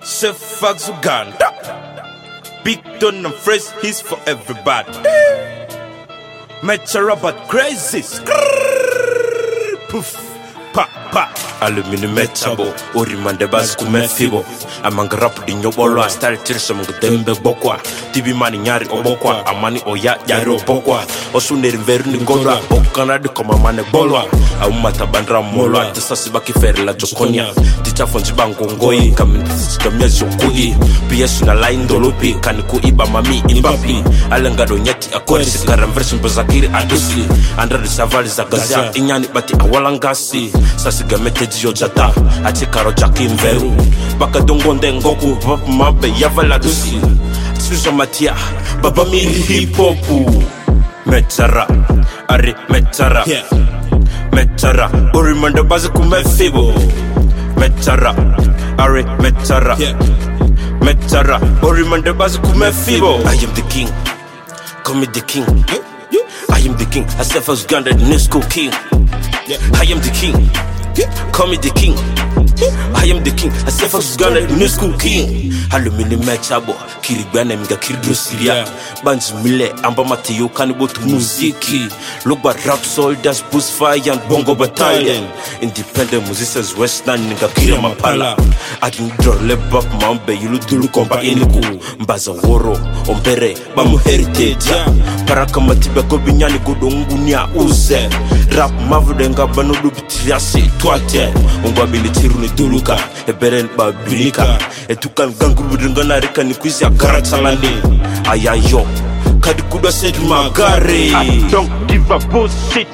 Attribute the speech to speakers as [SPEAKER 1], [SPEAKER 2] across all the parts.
[SPEAKER 1] Sefax Uganda. Big Don and fresh, he's for everybody. Metro but crazy. Poof, pa, pa. Aluminium metabo, Orimande Baskume Fibo. Among rap in your bolo, started Tirsam Dembe Bokwa. Tibi Mani Yari Obokwa, Amani Oya Yaro Bokwa. Osune Verni Gola, Okana de Comamane Bolwa. Aumata Bandra Mola, the Sasibaki Ferla Jokonia. Teacher from Jibango Ngoi, coming to the Mezokui. PS na line Dolopi, Kaniku Iba Mami, Imbapi. Alangado Yeti, a Koris, Karam version Bazakiri Adusi. Under the Savali Zagazia, Inyani Bati Awalangasi. Sasigamete Jota, Atikaro Jakim Veru. Bakadongonde Ngoku, Mabe Yavala Dusi. Susa Matia, Baba Mili Hip Hopu. Metara, Ari Metara. Metara, Orimanda Bazakume Fibo. Metara, Ari Metara. Metara, Orimanda Bazakume Fibo. I am the king, call me the king. I am the king, I said for Uganda, the new school king. I am the king, call me the king. I am the king, I said for Uganda, the new school king. Aluminium Mechabo, Kiribana Mga Kirdo Syria. Bands Mille, Ambamateyo Cannibal to Muziki. Loba rap soldiers, bushfire and bongo battalion. Independent musicians, Western Nga Kira Mapala. Akin Drolebak Mambe, Yuludulu Komba Iniku. Mbaza Woro, Ombere, Bamu Heritage. Parakamatiba Kobinyani Godongunia Uze. Rap Mavudenga Banodu Bitriasi, Twate. Umbabili Tiruni Duluka, Eberen Babilika. Etukan Ganguru Dungana Rika Nikuizia Garatalani. Ayayo, Kadikuda said Magari. I don't give a bullshit.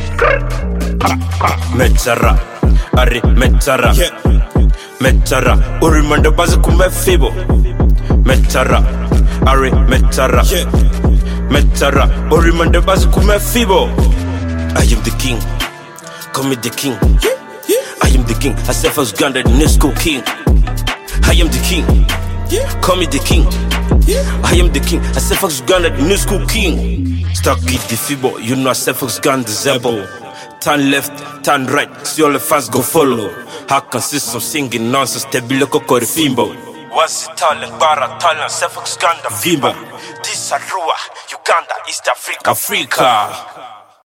[SPEAKER 1] Metara, Ari Metara. Metara, Orimanda Bazakume Fibo. Metara, Ari Metara. Metara, Orimanda Bazakume Fibo. I am the king, call me the king. I am the king, I said for Uganda, the new school king. I am the king, call me the king. I am the king, I said for Uganda, the new school king. Stuck it the Fibo, you know I said for Uganda, Zebo. Turn left, turn right, see all the fans go follow. How consist of singing nonsense, Tebiloko Korifimbo. Was it talent, Bara, talent, Uganda, Vimba. This Arua, Uganda, East Africa, Africa.